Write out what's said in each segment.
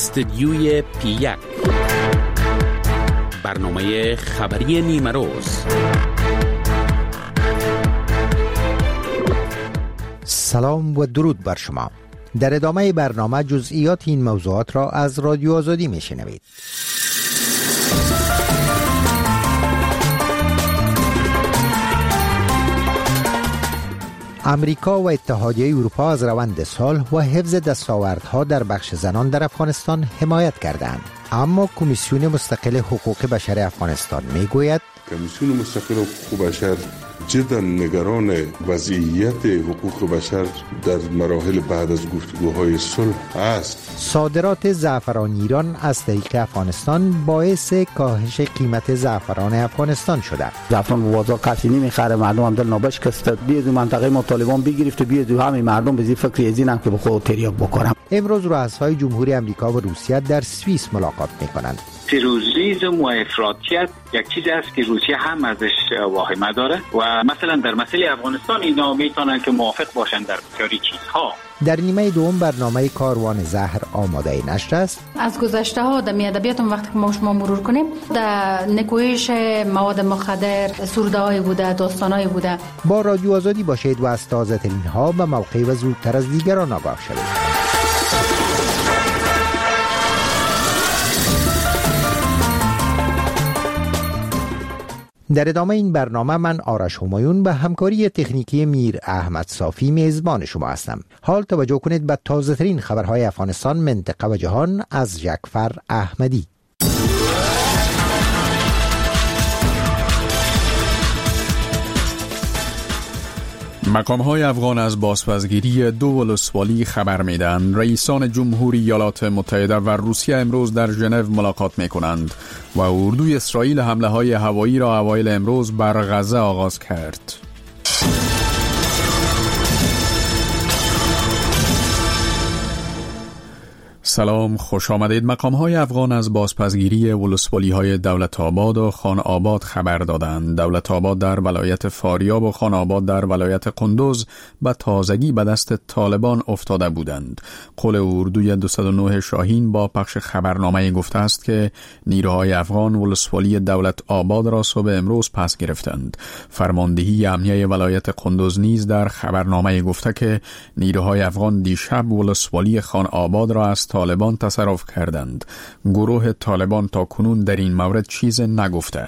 استدیوی پی1 برنامه خبری نیمه روز. سلام و درود بر شما. در ادامه برنامه جزئیات این موضوعات را از رادیو آزادی میشنوید. امریکا و اتحادیه اروپا از روند صلح و حفظ دستاوردها در بخش زنان در افغانستان حمایت کردند، اما کمیسیون مستقل حقوق بشر افغانستان میگوید کمیسیون مستقل حقوق بشر جدا نگران وضعیت حقوق بشر در مراحل بعد از گفتگوهای صلح است. صادرات زعفران ایران از طریق افغانستان باعث کاهش قیمت زعفران افغانستان شده. زعفران به بازار قطعی نمیخره، مردم هم دل نابشکسته. بیاد منطقه ما طالبان بگرفت، بیاد همه مردم به فکر ازینن که به خود تریاک بکنن. امروز رؤسای جمهوری آمریکا و روسیه در سوئیس ملاقات میکنند. تروریسم و افراطیت یک چیزی است که روسیه هم ازش واهمه داره و مثلا در مسئله افغانستان اینا میتونن که موافق باشن در بسیاری چیزها. در نیمه دوم برنامه کاروان زهر آماده نشر است. از گذشته ها در ادبیات وقتی که ما شما مرور کنیم در نکوهش مواد مخدر سروده‌ای بوده، داستانایی بوده. با رادیو آزادی باشید و از تازه ترین ها به موقع و زودتر از دیگران آگاه شوید. در ادامه این برنامه من آرش همایون به همکاری تکنیکی میر احمد صافی میزبان شما هستم. حال توجه کنید به تازه ترین خبرهای افغانستان، منطقه و جهان از جعفر احمدی. مقام‌های افغان از بازپسگیری دو ولسوالی خبر میدن. رئیسان جمهوری ایالات متحده و روسیه امروز در ژنو ملاقات میکنند و اردوی اسرائیل حمله‌های هوایی را اوایل امروز بر غزه آغاز کرد. سلام، خوش آمدید. مقام‌های افغان از بازپسگیری ولسوالی‌های دولت آباد و خان آباد خبر دادند. دولت آباد در ولایت فاریاب و خان آباد در ولایت قندوز به تازگی به دست طالبان افتاده بودند. قول اردوی 209 شاهین با پخش خبرنامه گفته است که نیروهای افغان ولسوالی دولت آباد را صبح امروز پس گرفتند. فرماندهی امنیه ولایت قندوز نیز در خبرنامه گفته که نیروهای افغان دیشب ولسوالی خان آباد را از طالبان تصرف کردند. گروه طالبان تا کنون در این مورد چیز نگفته.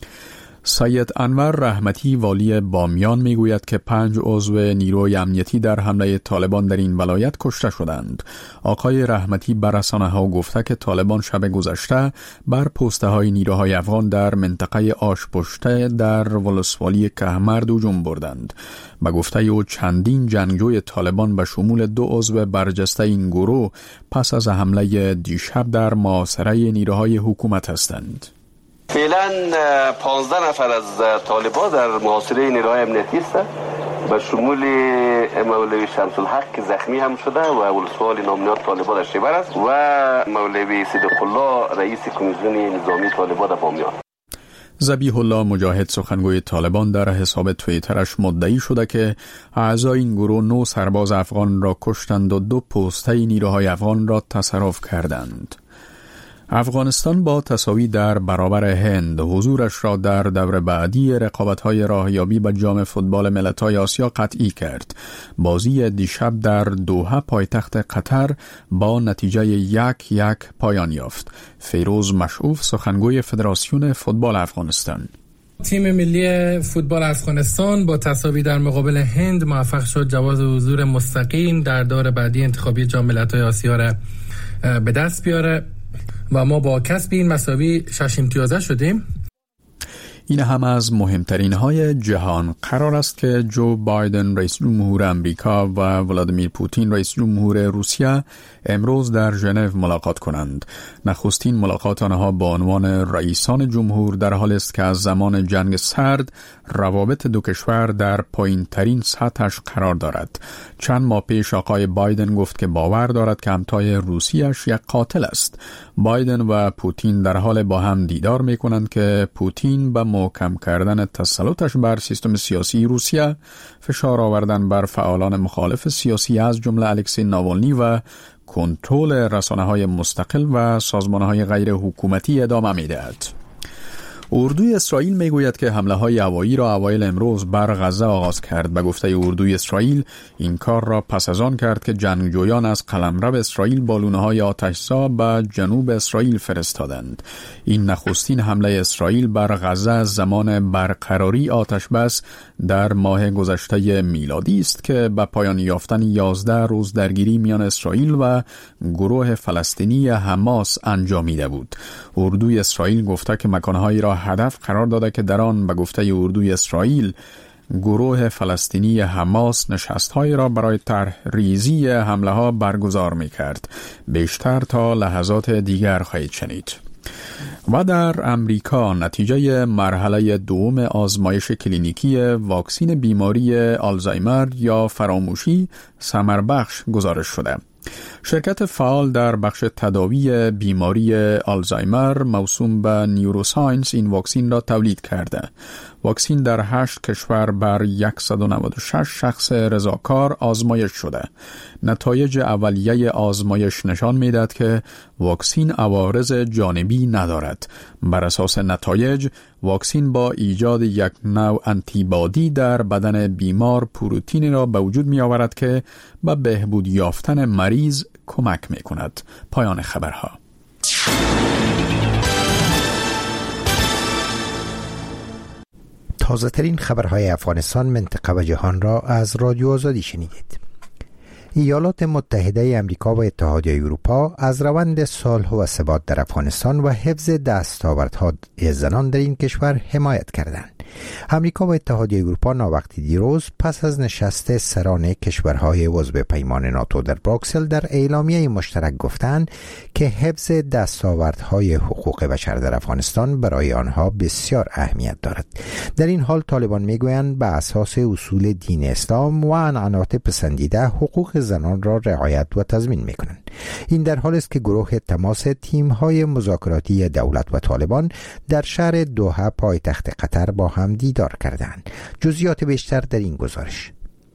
سید انور رحمتی والی بامیان میگوید که 5 عضو نیروی امنیتی در حمله طالبان در این ولایت کشته شدند. آقای رحمتی بر رسانه‌ها گفته که طالبان شب گذشته بر پسته های نیروهای افغان در منطقه آشپشته در ولسوالی کهمرد هجوم بردند. به گفته او چندین جنگجوی طالبان به شمول 2 عضو برجسته این گروه پس از حمله دیشب در محاصره نیروهای حکومت هستند. فعلا 15 نفر از طالبان در محاصره نیروهای امنیتی است، به شمول مولوی شمس الحق که زخمی هم شده و ولسوالی نامنیات طالبان در شیبر است و مولوی صدیق الله رئیس کمیسیون نظامی طالبان در بامیان. ذبیح الله مجاهد سخنگوی طالبان در حساب توییترش مدعی شده که اعضای این گروه 9 سرباز افغان را کشتند و 2 پسته نیروهای افغان را تصرف کردند. افغانستان با تساوی در برابر هند حضورش را در دور بعدی رقابت‌های راهیابی به جام فوتبال ملت‌های آسیا قطعی کرد. بازی دیشب در دوحه پایتخت قطر با نتیجه 1-1 پایان یافت. فیروز مشعوف سخنگوی فدراسیون فوتبال افغانستان: تیم ملی فوتبال افغانستان با تساوی در مقابل هند موفق شد جواز حضور مستقیم در دور بعدی انتخابی جام ملت‌های آسیا را به دست بیاره و ما با کسب این مساوی 6 امتیازه شدیم. این هم از مهمترین های جهان. قرار است که جو بایدن رئیس جمهور امریکا و ولادیمیر پوتین رئیس جمهور روسیه امروز در ژنو ملاقات کنند. نخستین ملاقات آنها با عنوان رئیسان جمهور در حال است که از زمان جنگ سرد روابط دو کشور در پایین‌ترین سطحش قرار دارد. چند ماه پیش آقای بایدن گفت که باور دارد که همتای روسیه‌اش یک قاتل است. بایدن و پوتین در حال با هم دیدار می‌کنند که پوتین به محکم کردن تسلطش بر سیستم سیاسی روسیه، فشار آوردن بر فعالان مخالف سیاسی از جمله الکسی ناوالنی و کنترل رسانه‌های مستقل و سازمان‌های غیر حکومتی ادامه می‌دهد. اردوی اسرائیل میگوید که حمله‌های هوایی را اوایل امروز بر غزه آغاز کرد. به گفته اردوی اسرائیل این کار را پس از آن کرد که جنگجویان از قلمرو اسرائیل بالون‌های آتش‌زا به جنوب اسرائیل فرستادند. این نخستین حمله اسرائیل بر غزه زمان برقراری آتشبس در ماه گذشته میلادی است که به پایان یافتن 11 روز درگیری میان اسرائیل و گروه فلسطینی حماس انجامیده بود. اردوی اسرائیل گفته که مکان‌هایی را هدف قرار داده که در آن به گفته اردوی اسرائیل گروه فلسطینی حماس نشست‌هایی را برای طرح ریزی حمله‌ها برگزار می‌کرد. بیشتر تا لحظات دیگر خواهید شنید. و در امریکا نتیجه مرحله دوم آزمایش کلینیکی واکسن بیماری آلزایمر یا فراموشی ثمربخش گزارش شده. شرکت فعال در بخش تداوی بیماری آلزایمر موسوم به نیوروساینس این واکسن را تولید کرده. واکسن در 8 کشور بر 196 شخص رضاکار آزمایش شده. نتایج اولیه آزمایش نشان می‌دهد که واکسن عوارض جانبی ندارد. بر اساس نتایج، واکسن با ایجاد یک نوع آنتیبادی در بدن بیمار پروتئینی را به وجود می‌آورد که به بهبود یافتن مریض کمک می‌کند. پایان خبرها. تازه ترین خبرهای افغانستان، منطقه و جهان را از رادیو آزادی شنیدید. ایالات متحده آمریکا و اتحادیه اروپا از روند صلح و ثبات در افغانستان و حفظ دستاوردهای زنان در این کشور حمایت کردند. آمریکا و اتحادیه اروپا ناوقتی دیروز پس از نشست سران کشورهای عضو پیمان ناتو در بروکسل در اعلامیه مشترک گفتند که حفظ دستاوردهای حقوق بشر در افغانستان برای آنها بسیار اهمیت دارد. در این حال طالبان میگویند بر اساس اصول دین اسلام و عنعنات پسندیده حقوق زنان را رعایت و تضمین میکنند. این در حالی است که گروه تماس تیم‌های مذاکراتی دولت و طالبان در شهر دوحه پایتخت قطر با هم دیدار کردند. جزئیات بیشتر در این گزارش.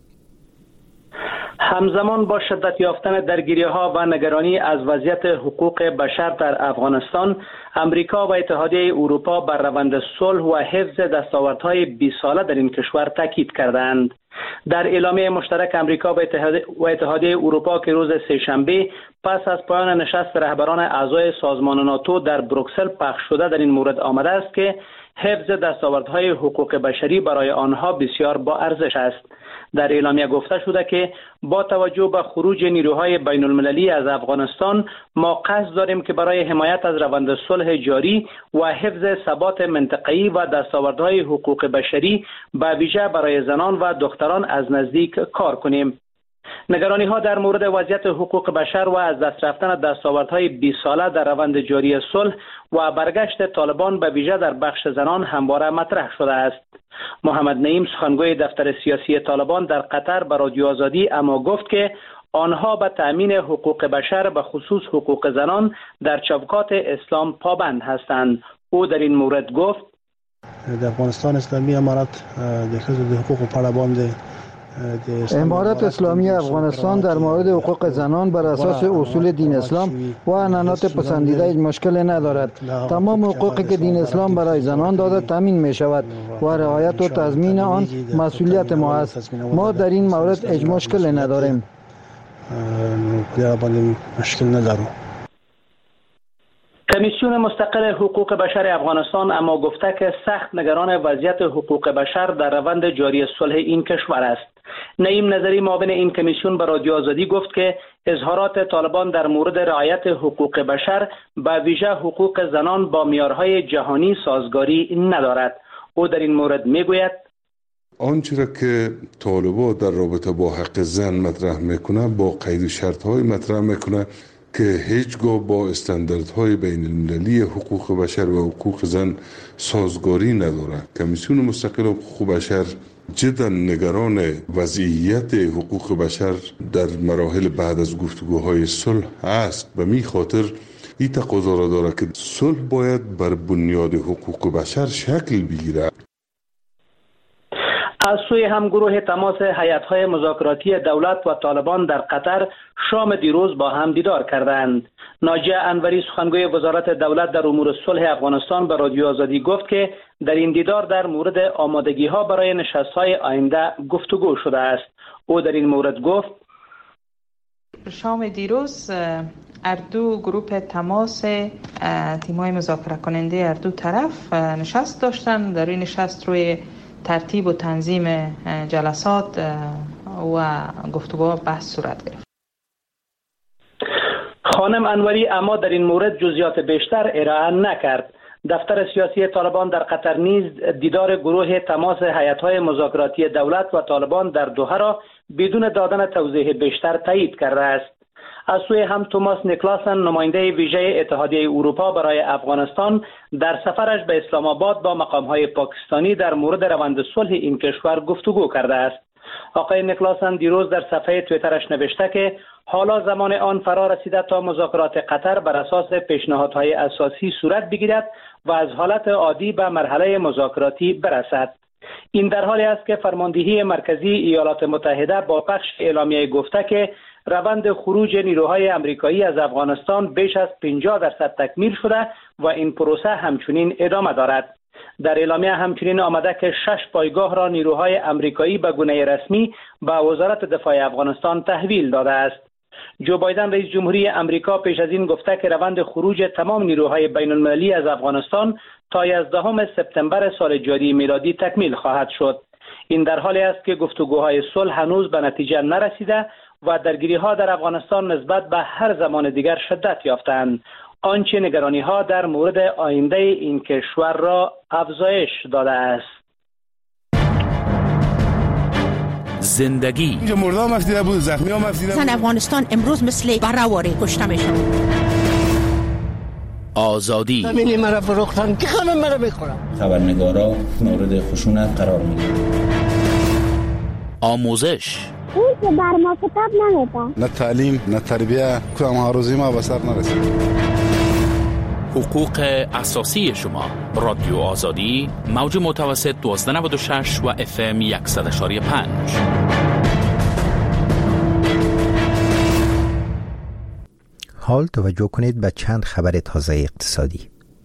همزمان با شدت یافتن درگیری‌ها و نگرانی از وضعیت حقوق بشر در افغانستان، امریکا و اتحادیه اروپا بر روند صلح و حفظ دستاوردهای 20 ساله در این کشور تاکید کردند. در اعلامیه مشترک امریکا و اتحادیه اروپا که روز سه‌شنبه پس از پایان نشست رهبران اعضای سازمان ناتو در بروکسل پخش شده در این مورد آمده است که حفظ دستاوردهای حقوق بشری برای آنها بسیار با ارزش است. در اعلامیه گفته شده که با توجه به خروج نیروهای بین المللی از افغانستان، ما قصد داریم که برای حمایت از روند صلح جاری و حفظ ثبات منطقه‌ای و دستاوردهای حقوق بشری به ویژه برای زنان و دختران از نزدیک کار کنیم. نگرانی ها در مورد وضعیت حقوق بشر و از دست رفتن دستاوردهای 20 ساله در روند جاری صلح و برگشت طالبان به ویژه در بخش زنان همواره مطرح شده است. محمد نعیم سخنگوی دفتر سیاسی طالبان در قطر به رادیو آزادی اما گفت که آنها به تأمین حقوق بشر به خصوص حقوق زنان در چوکات اسلام پابند هستند. او در این مورد گفت در افغانستان اسلامی امارت د حقوق پابند امارت اسلامی افغانستان در مورد حقوق زنان بر اساس اصول دین اسلام و عنعنات پسندیده هیچ مشکلی ندارد. تمام حقوقی که دین اسلام برای زنان داده تامین می شود و رعایت و تضمین آن مسئولیت ما است. ما در این مورد هیچ مشکلی نداریم. مشکل نداریم. کمیسیون مستقل حقوق بشر افغانستان اما گفته که سخت نگران وضعیت حقوق بشر در روند جاری صلح این کشور است. نعیم نظری معاون این کمیسیون به رادیو آزادی گفت که اظهارات طالبان در مورد رعایت حقوق بشر به ویژه حقوق زنان با معیارهای جهانی سازگاری ندارد. او در این مورد میگوید آنچه را که طالبان در رابطه با حق زن مطرح میکنه با قید و شرط‌های مطرح میکنه که هیچگاه با استانداردهای بین المللی حقوق بشر و حقوق زن سازگاری نداره. کمیسیون مستقل حقوق بشر جدا نگران وضعیت حقوق بشر در مراحل بعد از گفتگوهای صلح است. به می خاطر این تقاضا را داره که صلح باید بر بنیاد حقوق بشر شکل بگیره. از سوی هم گروه تماس هیئت‌های مذاکراتی دولت و طالبان در قطر شام دیروز با هم دیدار کردند. ناجیه انوری سخنگوی وزارت دولت در امور صلح افغانستان به رادیو آزادی گفت که در این دیدار در مورد آمادگی‌ها برای نشست‌های آینده گفتگو شده است. او در این مورد گفت: شام دیروز اردو گروه تماس تیم‌های مذاکره کننده اردو طرف نشست داشتن. در این نشست روی ترتیب و تنظیم جلسات و گفتگوها بحث صورت گرفت. خانم انوری اما در این مورد جزئیات بیشتر ارائه نکرد. دفتر سیاسی طالبان در قطر نیز دیدار گروه تماس هیئت‌های مذاکراتی دولت و طالبان در دوحه را بدون دادن توضیح بیشتر تایید کرده است. از سوی هم توماس نیکلاسن نماینده ویژه اتحادیه اروپا برای افغانستان در سفرش به اسلام آباد با مقام‌های پاکستانی در مورد روند صلح این کشور گفتگو کرده است. آقای نیکلاسن دیروز در صفحه توییترش نوشته که حالا زمان آن فرا رسیده تا مذاکرات قطر بر اساس پیشنهادهای اساسی صورت بگیرد و از حالت عادی به مرحله مذاکراتی برسد. این در حالی است که فرماندهی مرکزی ایالات متحده با پخش اعلامیه گفته که روند خروج نیروهای آمریکایی از افغانستان بیش از 50% تکمیل شده و این پروسه همچنین ادامه دارد. در اعلامیه همچنین آمده که 6 پایگاه را نیروهای آمریکایی به گونه رسمی به وزارت دفاع افغانستان تحویل داده است. جو بایدن رئیس جمهوری آمریکا پیش از این گفته که روند خروج تمام نیروهای بین المللی از افغانستان تا 11 سپتامبر سال جاری میلادی تکمیل خواهد شد. این در حالی است که گفتگوهای صلح هنوز به نتیجه نرسیده و درگیری‌ها در افغانستان نسبت به هر زمان دیگر شدت یافتند، آنچه نگرانی‌ها در مورد آینده این کشور را افزایش داده است. زندگی اینجا مردم مفتیده بود، زخمی ها مفتیده بود. افغانستان امروز مثل برآواره کشته میشه. آزادی زمینی مرا فروختن که خانم مرا میخورم. خبرنگارا مورد خشونت قرار میگیرن. آموزش اون که بر ما کتاب نمیده. نه تعلیم نه تربیه که ما روزی ما به سر نرسید. حقوق اساسی شما. رادیو آزادی موج متوسط 1296 و FM 100.5. حال توجه کنید به چند خبر تازه اقتصادی.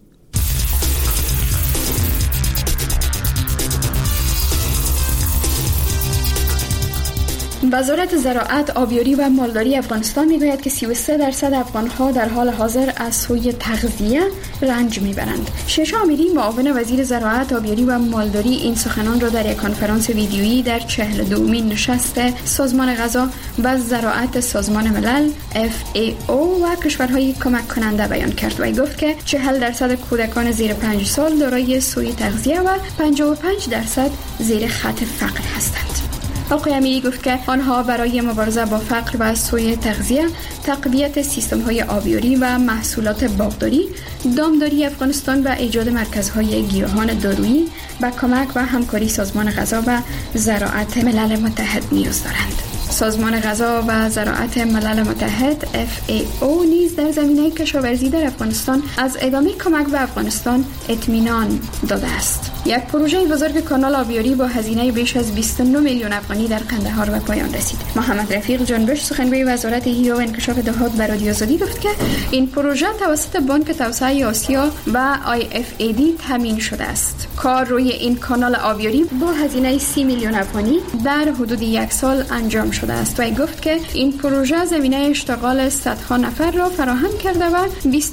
وزارت زراعت، آبیاری و مالداری افغانستان میگوید که 33% افغانها در حال حاضر از سوی تغذیه رنج میبرند. شیشا امیری معاون وزیر زراعت، آبیاری و مالداری این سخنان را در یک کنفرانس ویدیویی در 42مین نشست سازمان غذا و زراعت سازمان ملل FAO و کشورهای کمک کننده بیان کرد و گفت که 40% کودکان زیر 5 سال دارای سوی تغذیه و 55% زیر خط فقر هستند. آقای امیری گفت که آنها برای مبارزه با فقر و سوی تغذیه، تقویت سیستم‌های آبیاری و محصولات باغداری، دامداری افغانستان و ایجاد مرکزهای گیاهان دارویی به کمک و همکاری سازمان غذا و زراعت ملل متحد نیاز دارند. سازمان غذا و زراعت ملل متحد FAO نیز در زمینه کشاورزی در افغانستان از ادامه کمک به افغانستان اطمینان داده است. یک پروژه بزرگ کانال آبیاری با هزینه بیش از 29 میلیون افغانی در قندهار به پایان رسید. محمد رفیق جانبش سخنگوی وزارت حیوی و انکشاف دهات به رادیو آزادی گفت که این پروژه توسط بانک توسعه آسیا و IFAD تامین شده است. کار روی این کانال آبیاری با هزینه 30 میلیون افغانی در حدود یک سال انجام شده است و گفت که این پروژه زمینه اشتغال صدها نفر را فراهم کرده و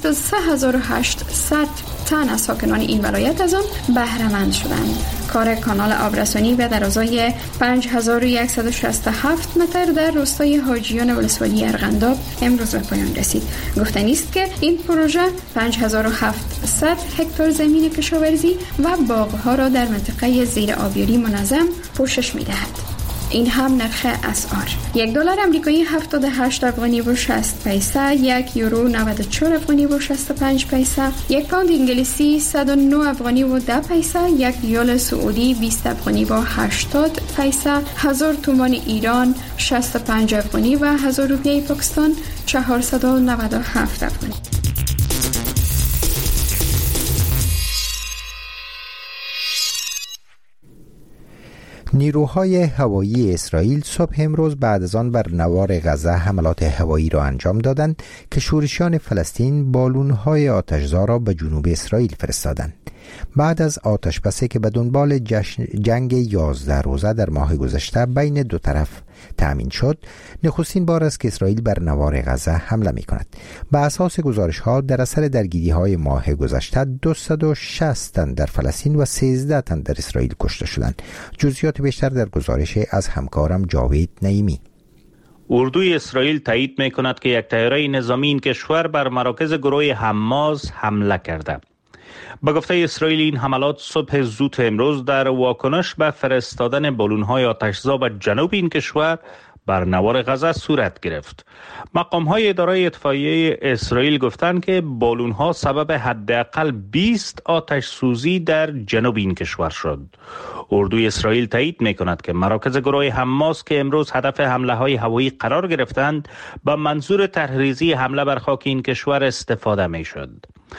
23800 تن از ساکنان این ولایت از آن بهره مند شدند. کار کانال آبرسانی به درازای 5167 متر در روستای حاجیان ولسوالی ارغنداب امروز به پایان رسید. گفتنی است که این پروژه 5700 هکتار زمین کشاورزی و باغ‌ها را در منطقه زیر آبیاری منظم پوشش می‌دهد. این هم نرخ اسعار: $1 آمریکایی 78 افغانی و 60 پیسه، 1 یورو 94 افغانی و 65 پیسه، 1 پوند انگلیسی 109 افغانی و 10 پیسه، 1 ریال سعودی 20 افغانی و 80 پیسه، 1000 تومان ایران 65 افغانی و 1000 روپیه پاکستان 497 افغانی. نیروهای هوایی اسرائیل صبح امروز بعد از آن بر نوار غزه حملات هوایی را انجام دادند که شورشیان فلسطین بالون‌های آتش‌زا را به جنوب اسرائیل فرستادند. بعد از آتشبسی که به دنبال جنگ 11 روزه در ماه گذشته بین دو طرف تأمین شد، نخستین بار است که اسرائیل بر نوار غزه حمله می کند. به اساس گزارش ها در اثر درگیری های ماه گذشته 260 تن در فلسطین و 13 تن در اسرائیل کشته شدند. جزئیات بیشتر در گزارش از همکارم جاوید نعیمی. اردوی اسرائیل تایید می کند که یک طیاره نظامی این کشور بر مراکز گروه حماس حمله کرده. با گفته اسرائیل این حملات صبح زود امروز در واکنش به فرستادن بالون‌های آتش‌زا به جنوب این کشور بر نوار غزه صورت گرفت. مقام‌های اداره اطفائیه اسرائیل گفتند که بالون‌ها سبب حداقل 20 آتش سوزی در جنوب این کشور شد. اردوی اسرائیل تایید می‌کند که مراکز گروه حماس که امروز هدف حمله‌های هوایی قرار گرفتند با منظور تحریزی حمله بر خاک این کشور استفاده می‌شد.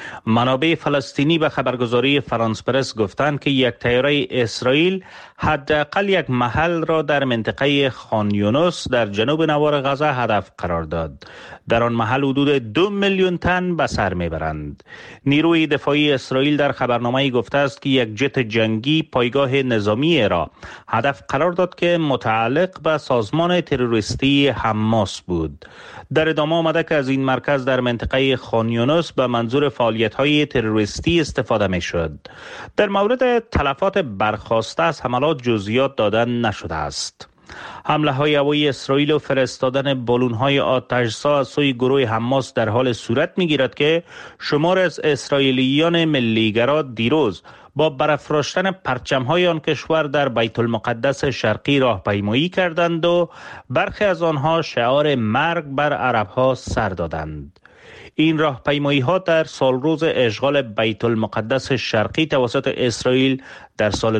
منابع فلسطینی به خبرگزاری فرانس پرس گفتند که یک طیاره اسرائیل حداقل یک محل را در منطقه خان یونس در جنوب نوار غزه هدف قرار داد. در آن محل حدود 2 میلیون تن به سر میبرند. نیروی دفاعی اسرائیل در خبرنامه‌ای گفته است که یک جت جنگی پایگاه نظامی را هدف قرار داد که متعلق به سازمان تروریستی حماس بود. در ادامه آمده که از این مرکز در منطقه خان یونس به منظور فعالیت‌های تروریستی استفاده می‌شد. در مورد تلفات برخاسته از حملات جزئیات دادن نشده است. حمله‌های هوایی اسرائیل و فرستادن بالون‌های آتش‌زا از سوی گروه حماس در حال صورت می‌گیرد که شمار از اسرائیلیان ملیگرا دیروز با برافراشتن پرچم‌های آن کشور در بیت المقدس شرقی راهپیمایی کردند و برخی از آنها شعار مرگ بر عرب‌ها سر دادند. این راهپیمایی‌ها در سالروز اشغال بیت المقدس شرقی توسط اسرائیل در سال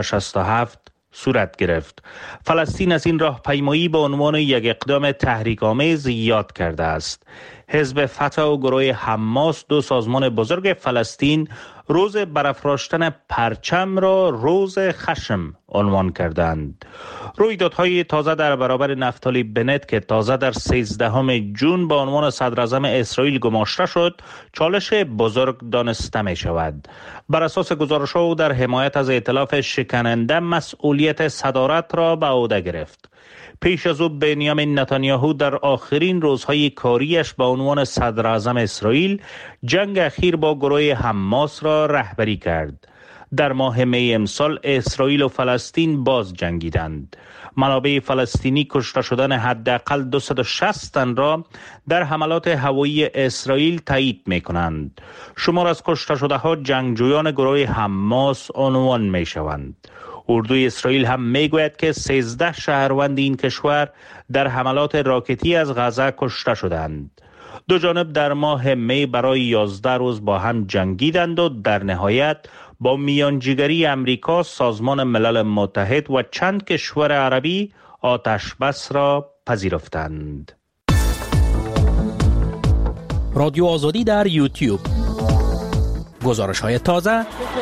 1967 صورت گرفت. فلسطین از این راهپیمایی به عنوان یک اقدام تحریک‌آمیز یاد کرده است. حزب فتح و گروه حماس، دو سازمان بزرگ فلسطین، روز برافراشتن پرچم را روز خشم عنوان کردند. رویدادهای تازه در برابر نفتالی بنت که تازه در 13 جون به عنوان صدراعظم اسرائیل گماشته شد، چالش بزرگ دانسته می شود. بر اساس گزارش‌ها او در حمایت از ائتلاف شکننده مسئولیت صدارت را به عهده گرفت. پیش از او بنیامین نتانیاهو در آخرین روزهای کاریش به عنوان صدراعظم اسرائیل جنگ اخیر با گروه حماس را رهبری کرد. در ماه می امسال اسرائیل و فلسطین باز جنگیدند. منابع فلسطینی کشته شدن حداقل 260 تن را در حملات هوایی اسرائیل تایید می کنند. شمار از کشته شده ها جنگجویان گروه حماس عنوان می شوند. اردوی اسرائیل هم میگوید که 13 شهروند این کشور در حملات راکتی از غزه کشته شدند. دو جانب در ماه می برای 11 روز با هم جنگیدند و در نهایت با میانجیگری امریکا، سازمان ملل متحد و چند کشور عربی آتش بس را پذیرفتند. رادیو آزادی در یوتیوب، گزارش‌های تازه،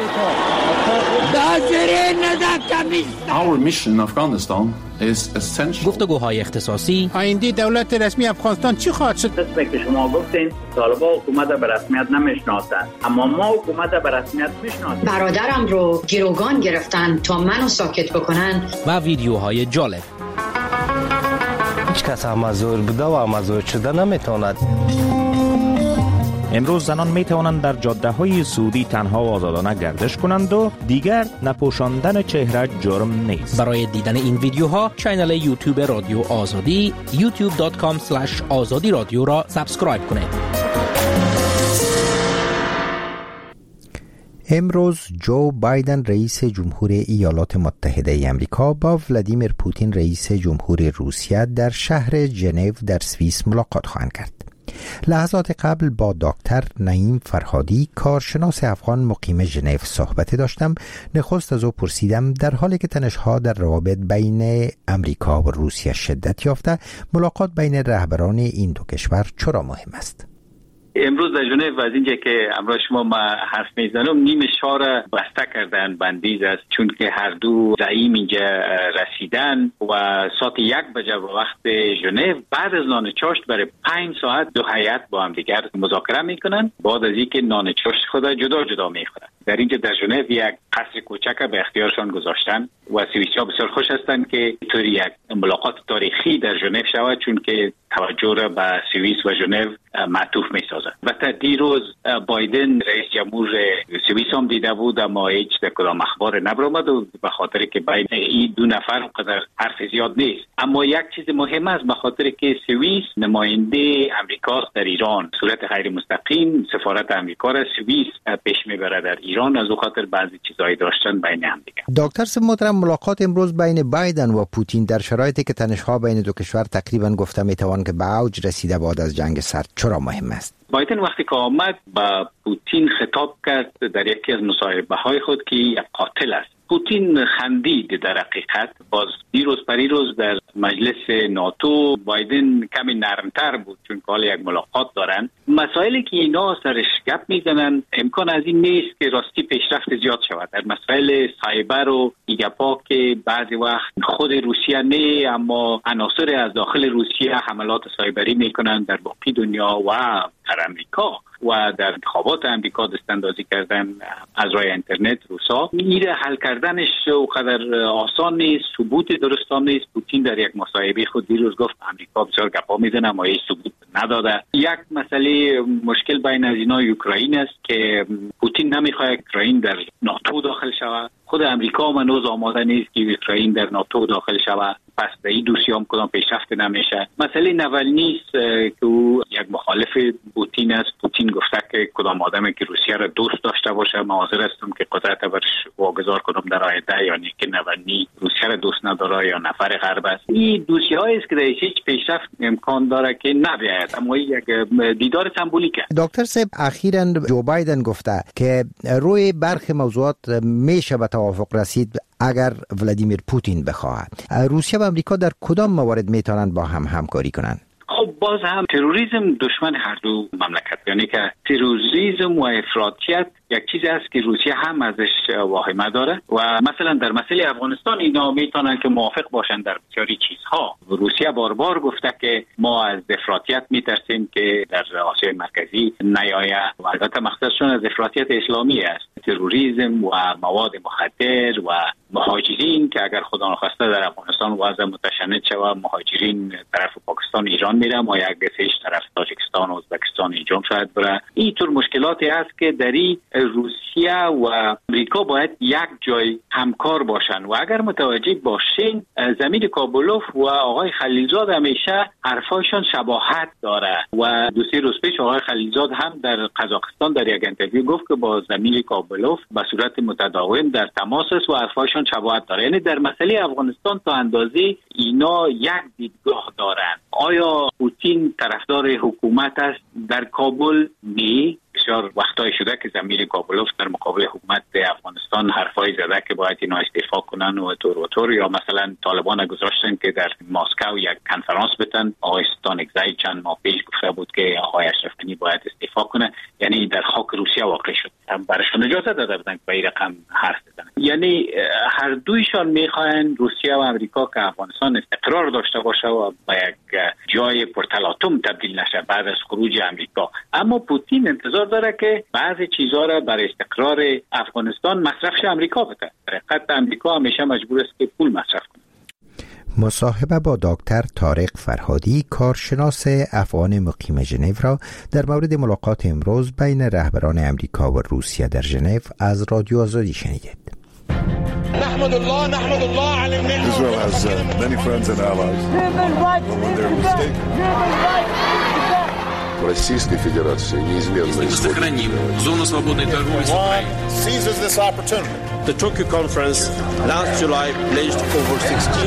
Our mission in Afghanistan is essential. گفتگوهای اختصاصی. آینده دولت رسمی افغانستان چی خواهد شد؟ قسمی که شما گفتین طالبان حکومت به رسمیت نمیشناسند، اما ما حکومت به رسمیت میشناسیم. برادرم رو گروگان گرفتن تا منو ساکت بکنن. و ویدیوهای جالب. هیچ کس امازور بوده و امازور شده نمیتواند. امروز زنان می توانند در جاده های سعودی تنها و آزادانه گردش کنند و دیگر نپوشاندن چهره جرم نیست. برای دیدن این ویدیوها کانال یوتیوب رادیو آزادی youtube.com/azadi رادیو را سابسکرایب کنید. امروز جو بایدن رئیس جمهور ایالات متحده آمریکا با ولادیمیر پوتین رئیس جمهور روسیه در شهر ژنو در سوئیس ملاقات خواهند کرد. لحظات قبل با دکتر نعیم فرهادی کارشناس افغان مقیم ژنو صحبت داشتم. نخست از او پرسیدم در حالی که تنش‌ها در روابط بین امریکا و روسیه شدت یافته، ملاقات بین رهبران این دو کشور چرا مهم است؟ امروز در ژنو از اینجا که امروز شما ما حرف میزنم نیم شهر بسته کردن بندیز است، چون که هر دو زعیم اینجا رسیدن و ساعت 1 بجه به وقت ژنو بعد از نان چاشت برای 5 ساعت دو هیئت با هم دیگر مذاکره میکنن. بعد از اینکه نان چاشت خود جدا جدا میخورن. در اینجا در ژنو یک قصر کوچک به اختیارشان گذاشتن و سوئیسی‌ها بسیار خوش هستند که طوری یک ملاقات تاریخی در ژنو شود، چون که توجه را به سوئیس و ژنو معطوف می‌سازد. و تا دیروز بایدن رئیس جمهور سوئیس هم دیده بود، اما هیچ کدام اخبار نبرآمد و به خاطر که بین این دو نفر قدر حرف زیاد نیست. اما یک چیز مهم است، به خاطر که سوئیس نماینده امریکا در ایران صورت غیر مستقیم سفارت امریکا را سوئیس پیش میبره در ایران، از او خاطر بعضی چیزایی داشتن بین هم دیگه. دکتر صاحب محترم، ملاقات امروز بین بایدن و پوتین در شرایطی که تنش‌ها بین دو کشور تقریبا گفته میتوان که به اوج رسیده بعد از جنگ سرد، چرا مهم است؟ بایدن وقتی که آمد با پوتین خطاب کرد در یکی از مصاحبه‌های خود که یک قاتل است. پوتین خندید. در حقیقت باز دیروز پریروز در مجلس ناتو بایدن کمی نرمتر بود، چون که حالا یک ملاقات دارن. مسائلی که اینا سرش گپ میزنن امکان از این نیست که راستی پیشرفت زیاد شود در مسائل سایبر و ایگپا که بعضی وقت خود روسیه نه اما عناصر از داخل روسیه حملات سایبری میکنن در باقی دنیا و در امریکا و در انتخابات امریکا دستاندازی کردن از راه اینترنت روسا. میره حل کردنش اونقدر آسان نیست، ثبوت درست هم نیست. پوتین در یک مصاحبه خود دیروز گفت امریکا بسیار گپا میزنه اما هیچ ثبوت نداده. یک مسئله مشکل بین از اینا اوکراین است که پوتین نمیخواد اوکراین در ناتو داخل شود. خود امریکا هم هنوز آماده نیست که اوکراین در ناتو داخل شود. پس در این دوسیه هم کدام پیشرفت نمیشه. مسئله نوالنی است که او یک مخالف پوتین است. پوتین گفته که کدام آدمی که روسیه را دوست داشته باشه من حاضر هستم که قدرت برش واگذار کنم در آینده، یعنی که نوالنی روسیه را دوست نداره یا نفر غرب است. این دوسیه‌ای است که در هیچ پیشرفت امکان داره که نبیاید، اما یک دیدار سمبولیک است. دکتر صاحب اخیراً جو بایدن گفته که روی برخی موضوعات میشه به توافق رسید اگر ولادیمیر پوتین بخواهد. روسیه و آمریکا در کدام موارد میتونن با هم همکاری کنند؟ خب باز هم تروریسم دشمن هر دو مملکت، یعنی که تروریسم و افراطیت یک چیزی است که روسیه هم ازش واهمه داره و مثلا در مسئله افغانستان اینا میتونن که موافق باشن در بسیاری چیزها. روسیه بار بار گفته که ما از افراطیت میترسیم که در آسیای مرکزی نیاید و البته مقصدشون از افراطیت اسلامی است، تروریسم و مواد مخدر و مهاجرین که اگر خدا نخواسته در افغانستان وضع متشنج شود مهاجرین طرف پاکستان ایران میره ما یک دسیش طرف تاجیکستان و ازبکستان اینجا شاید بره. این طور مشکلاتی است که در روسیه و امریکا باید یک جای همکار باشن و اگر متوجه باشین زمین کابلوف و آقای خلیلزاد همیشه حرفایشان شباهت داره و دو سه روز پیش آقای خلیلزاد هم در قزاقستان در یک اینترویو گفت که با زمین کابلوف به صورت متداوم در تماس است و حرفایشان شباهت داره. یعنی در مسئله افغانستان تا اندازه اینا یک دیدگاه دارن. آیا پوتین طرفدار حکومت است در کابل؟ نه. بسیار وقتایی شده که زمیر کابلوف در مقابل حکومت افغانستان حرفای زده که باید اینا استعفا کنن و طور یا مثلا طالبان گذاشتن که در مسکو یک کنفرانس بتن. آقای ستانکزی چند ماه پیش گفته بود که آقای اشرف غنی باید استعفا کنه، یعنی در خاک روسیه واقع شد. هم برشون اجازه داده بودن که به این رقم حرف بزنن. یعنی هر دویشان میخواین روسیه و امریکا که افغانستان استقرار داشته باشه و به یک جای پرتلاطم تبدیل نشه بعد از خروج امریکا. اما پوتین انتظار داره که بعضی چیزها را برای استقرار افغانستان مصرفش امریکا بده. در حقیقت امریکا همیشه مجبور است که پول مصرف کنه. مصاحبه با دکتر طارق فرهادی کارشناس افغان مقیم ژنو را در مورد ملاقات امروز بین رهبران امریکا و روسیه در ژنو از رادیو آزادی شنیدید. نحمد الله على النعمة. Israel has many friends and allies. When they're mistaken. Российской Федерации неизменно сохраним зону свободной торговли с Украиной. Seizes this opportunity. The Tokyo conference last July pledged over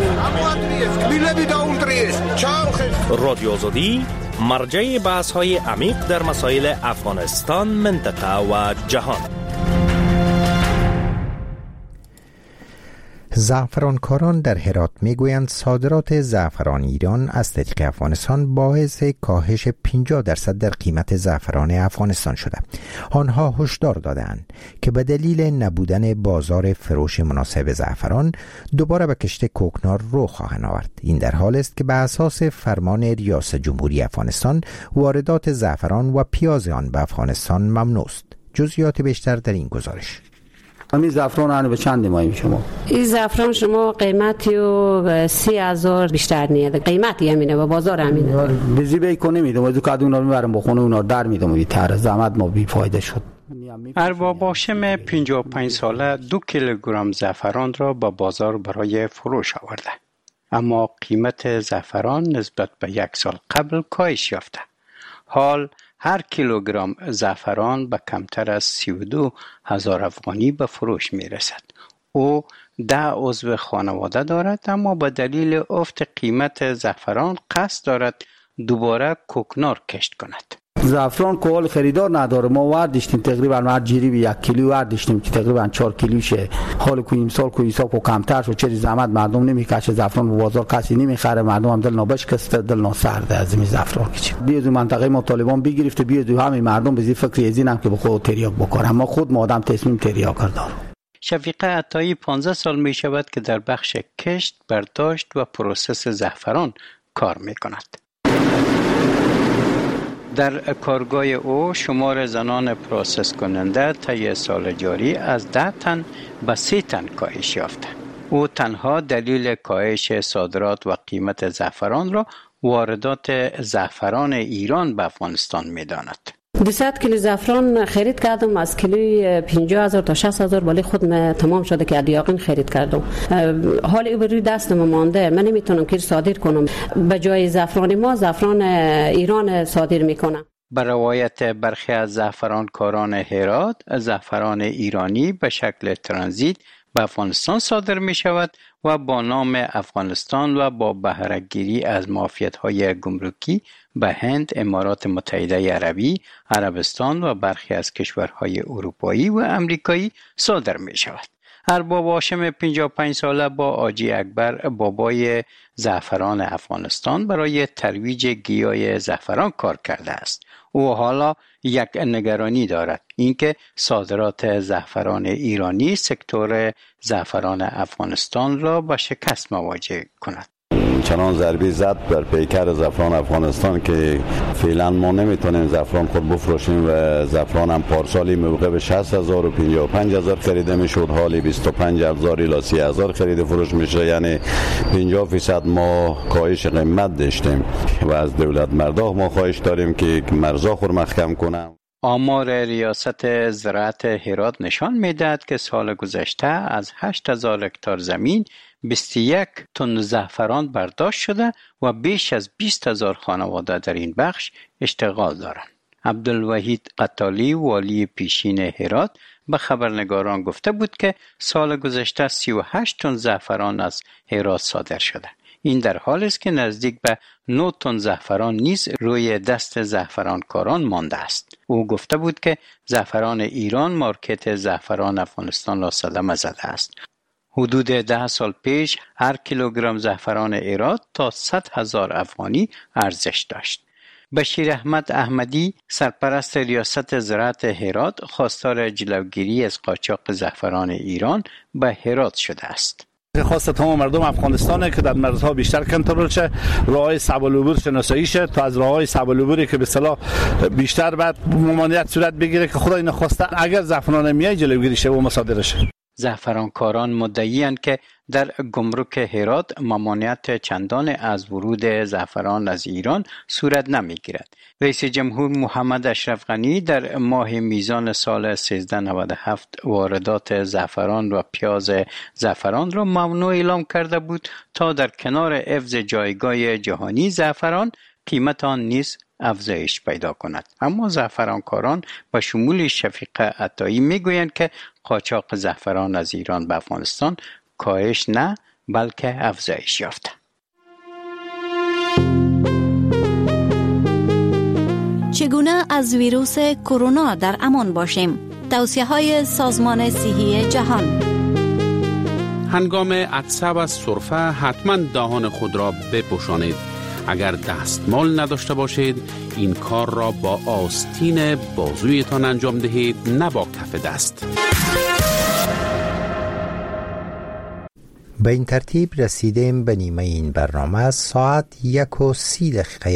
16 رادیو آزادی مرجع بحث‌های عمیق در مسائل افغانستان، منطقه و جهان. زعفرانکاران در هرات میگویند صادرات زعفران ایران از طریق افغانستان باعث کاهش 50% در قیمت زعفران افغانستان شده. آنها هشدار دادند که به دلیل نبودن بازار فروش مناسب زعفران دوباره به کشت کوکنار رو خواهند آورد. این در حال است که به اساس فرمان ریاست جمهوری افغانستان واردات زعفران و پیاز آن به افغانستان ممنوع است. جزئیات بیشتر در این گزارش. همین زعفران الان به چند ماهی شما؟ این زعفران شما قیمتی و 30,000 بیشتر نیست. قیمتی همینه و بازار همینه. بیزی بی کنه میدم از کادو اونا میبرم بخونه اونا در میدم و تر زحمت ما بی فایده شد. ارباب هاشم 55 ساله 2 کیلوگرم زعفران را به بازار برای فروش آورده. اما قیمت زعفران نسبت به 1 سال قبل کاهش یافته. حال هر کیلوگرم زعفران به کمتر از 32,000 افغانی به فروش می رسد. او 10 عضو خانواده دارد اما به دلیل افت قیمت زعفران قصد دارد دوباره کوکنار کشت کند. زعفران کال خریدار نداره. ما وردشتیم تقریبا هر جریبی 1 کیلو وردشتیم که تقریبا 4 کیلوشه. حال کو امسال کو حساب کو کمتر شد. چه زحمت مردم نمیکشه. زعفران به بازار کسی نمیخره. مردم هم دل نابشکسته دل ناسرده از این زعفران که بیاد منطقه ما طالبان بگرفته بیاد همین مردم به فکر ازینم که به خود تریاک بکنه. اما خود ما آدم تصمیم تریاک داره. شفیقه عطایی 15 سال می شود که در بخش کشت، برداشت و پروسس زعفران کار می کند. در کارگاه او شمار زنان پروسس کننده طی سال جاری از 10 تن به 30 تن کاهش یافته. او تنها دلیل کاهش صادرات و قیمت زعفران را واردات زعفران ایران به افغانستان می داند. 200 کیلو زعفران خرید کردم از کیلوی 50,000 تا 60,000 ولی خود تمام شده که دیاقین خرید کردم. حالی روی دستم مانده. من نمیتونم که صادر کنم. به جای زعفران ما زعفران ایران صادر میکنم. به روایت برخی از زعفرانکاران هرات، زعفران ایرانی به شکل ترانزیت به افغانستان صادر می شود و با نام افغانستان و با بهره‌گیری از معافیت‌های گمرکی به هند، امارات متحده عربی، عربستان و برخی از کشورهای اروپایی و امریکایی صادر می شود. ارباب هاشم 55 ساله با حاجی اکبر بابای زعفران افغانستان برای ترویج گیاه زعفران کار کرده است. او حالا یک نگرانی دارد، اینکه صادرات زعفران ایرانی سکتور زعفران افغانستان را به شکست مواجه کند. چنان ضربه زد بر پیکر زعفران افغانستان که فعلا ما نمیتونیم زعفران خود بفروشیم و زعفران هم پارسالی موقع به 60,000 و 55,000 خریده میشد، حالی 25,000 الی 30,000 خرید فروش میشه. یعنی 50% ما کاهش قیمت داشتیم و از دولت مرداخ ما خواهش داریم که مرزا خور محکم کنه. آمار ریاست زراعت هرات نشان میدهد که سال گذشته از 8,000 هکتار زمین 21 تن زعفران برداشت شده و بیش از 20,000 خانواده در این بخش اشتغال دارند. عبدالوحید قطالی والی پیشین هرات به خبرنگاران گفته بود که سال گذشته 38 تن زعفران از هرات صادر شده. این در حالی است که نزدیک به 9 تن زعفران نیز روی دست زعفرانکاران مانده است. او گفته بود که زعفران ایران مارکت زعفران افغانستان را صدمه زده است. حدود 10 سال پیش هر کیلوگرم زعفران هرات تا 100,000 افغانی ارزش داشت. بشیر احمد احمدی سرپرست ریاست زراعت هرات خواستار جلوگیری از قاچاق زعفران ایران به هرات شده است. خواست تمام مردم افغانستانه که در مرزها بیشتر کنترل شه، راههای صعب العبور شناسایی شه تا از راههای صعب العبوری که به اصطلاح بیشتر بعد ممانعت صورت بگیره که خدای نخواسته اگر زعفران میای جلوگیری شه و مصادره شه. زعفرانکاران مدعی‌اند که در گمرک هرات ممانعت چندان از ورود زعفران از ایران صورت نمی‌گیرد. رئیس جمهور محمد اشرف غنی در ماه میزان سال 1397 واردات زعفران و پیاز زعفران را ممنوع اعلام کرده بود تا در کنار حفظ جایگاه جهانی زعفران قیمت آن نیز افزایش پیدا کند. اما زعفرانکاران به شمول شفیقه عطایی میگویند که قاچاق زعفران از ایران به افغانستان کاهش نه بلکه افزایش یافته. چگونه از ویروس کرونا در امان باشیم؟ توصیه‌های سازمان صحی جهان. هنگام عطسه و سرفه حتما دهان خود را بپوشانید. اگر دستمال نداشته باشید این کار را با آستین بازویتان انجام دهید، نه با کف دست. به این ترتیب رسیدیم به نیمه این برنامه. ساعت 1:30